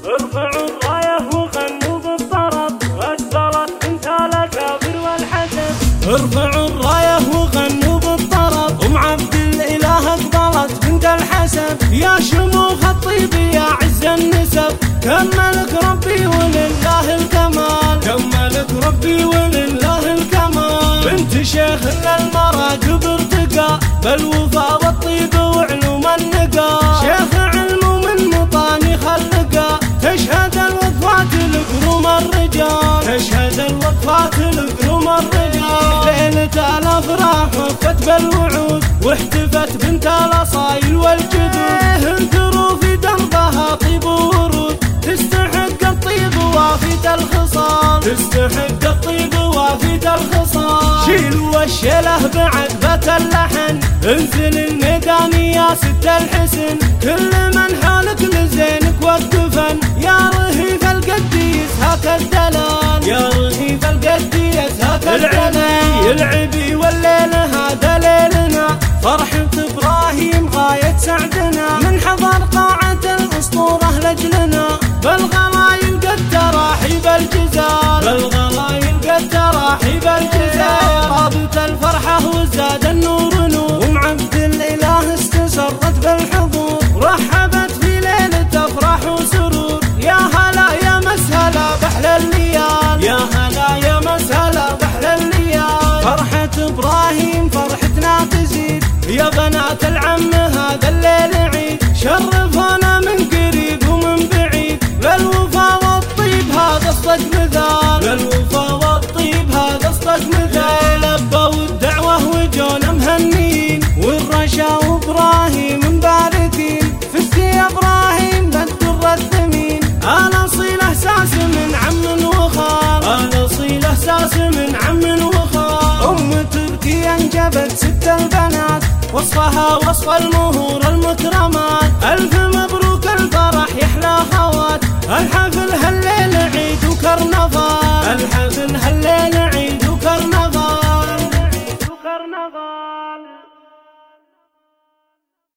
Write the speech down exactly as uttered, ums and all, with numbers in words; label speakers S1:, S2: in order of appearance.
S1: ارفعوا الراية وغنوا بالطرب، غسلت بنت الأكابر والحسب. ارفعوا الراية وغنوا بالطرب، أم عبد الإله اقبلت بنت الحسب. يا شموخ الطيب يا عز النسب، كملك ربي ولله الكمال، كملك ربي ولله الكمال. بنت شيخ للمراكب ارتقى، بالوفا والطيب وعلوم النقا. شيخ علم من مطاني خلقا، تشهد الوقفات لقروم الرجال، تشهد الوقفات لقروم الرجال. ليلة الافراح وفت بالوعود، واحتفت بنت الاصايل والجدود. انثروا في دربها طيب وورود، تستحق الطيب وافيت الخصال، تستحق الطيب وافيت الخصال. شيلوا الشيله بعد بات اللحن، انزل الميدان يا ست الحسن. كل من حالك لزينك وقفن، يا رهيف القديس هاك الدلال، يا رهيف القديس هاك الدلال. العبي والليل هذا ليلنا، فرحة ابراهيم غاية سعدنا. من حضر قاعة الاسطورة لاجلنا، بالغلايل قد تراحيب الجزال، بالغلايل قد تراحيب الجزال. طابت الفرحة وزاد النور نور، ام عبد الاله استسرت بالحضور، رحبت في ليلة افراح وسرور. يا هلا يا مسهلا بحل الليال، يا هلا يا مسهلا بحل الليال. فرحة ابراهيم فرحتنا تزيد، يا بنات العم هذا الليل عيد. شرفونا من قريب ومن بعيد، للوفا والطيب هذا اصدق مثال، للوفا والطيب هذا اصدق مثال. لبوا الدعوة وجونا مهنين، والرشا وابراهيم مباركين. فزت يا ابراهيم بالدر الثمين، انا اصيل احساس من عم وخال، انا اصيل احساس من عم وخال. ام تركي انجبت ست البنات، وصفها وصف المهور المكرمات. الف مبروك الفرح يحلى خوات، الحفل هالليل عيد وكرنفال.